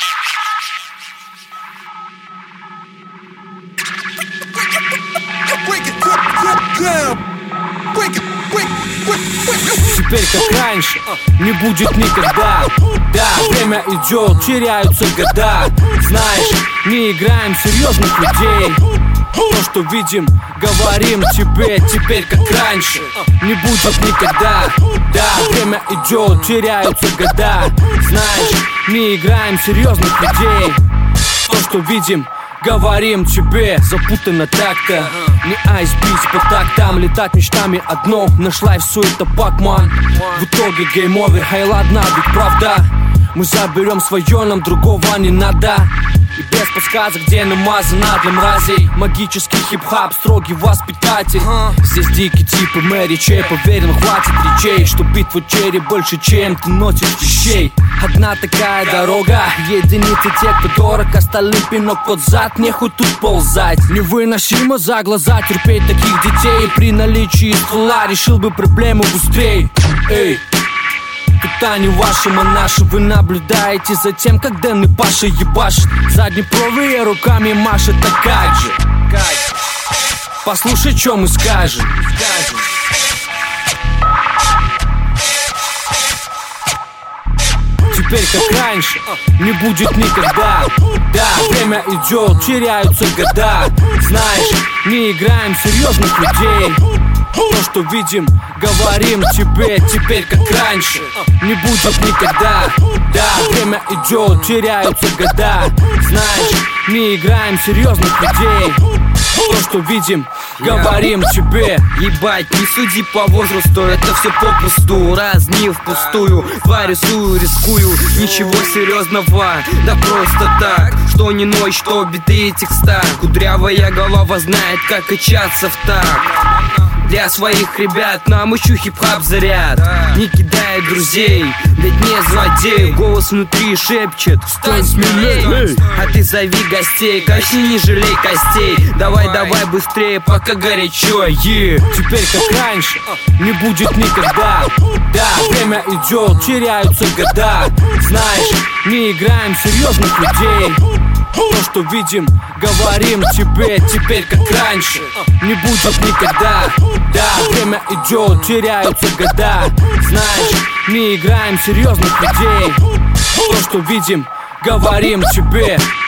Теперь как раньше, не будет никогда. Да, время идет, теряются года. Знаешь, не играем серьезных людей. То, что видим, говорим тебе. Теперь как раньше, не будет никогда. Да, время идет, теряются года. Знаешь, не играем серьезных людей. То, что видим, говорим тебе. Запутано так-то, не айсбить по тактам. Летать мечтами одно, наш лайф все это пакман. В итоге гейм-овер, хай ладно, ведь правда. Мы заберем свое, нам другого не надо. И без подсказок, где намазано для мразей. Магический хип-хап, строгий воспитатель. Здесь дикие типы Мэри Чей. Поверен, хватит речей, что битву черри больше, чем ты носишь вещей. Одна такая дорога, единицы те, кто дорог. Остальным пинок под зад, нехуй тут ползать. Невыносимо за глаза терпеть таких детей. При наличии ствола решил бы проблему быстрей. Эй, это не вашим, а наши. Вы наблюдаете за тем, как Дэн и Паша ебашит. Заднеправые руками машет, а как же? Послушай, что мы скажем. Теперь как раньше, не будет никогда. Да, время идет, теряются года. Знаешь, не играем серьезных людей. То, что видим, говорим тебе. Теперь как раньше, не будет никогда. Да, время идет, теряются года. Знаешь, не играем серьезных людей. То, что видим, говорим тебе. Ебать, не суди по возрасту, это все попусту. Раз дни впустую, два рисую, рискую. Ничего серьезного, да просто так. Что не ночь, что биты этих стар. Кудрявая голова знает, как качаться в такт. Для своих ребят нам ищу хип-хап заряд. Не кидая друзей, ведь не злодей. Голос внутри шепчет: встань смелей. А ты зови гостей, качни, не жалей костей. Давай, давай быстрее, пока горячо. Теперь как раньше, не будет никогда. Да, время идет, теряются года. Знаешь, не играем серьезных людей. То, что видим, говорим тебе. Теперь как раньше, не будет никогда. Да, время идет, теряются года. Знаешь, не играем серьезных людей. То, что видим, говорим тебе.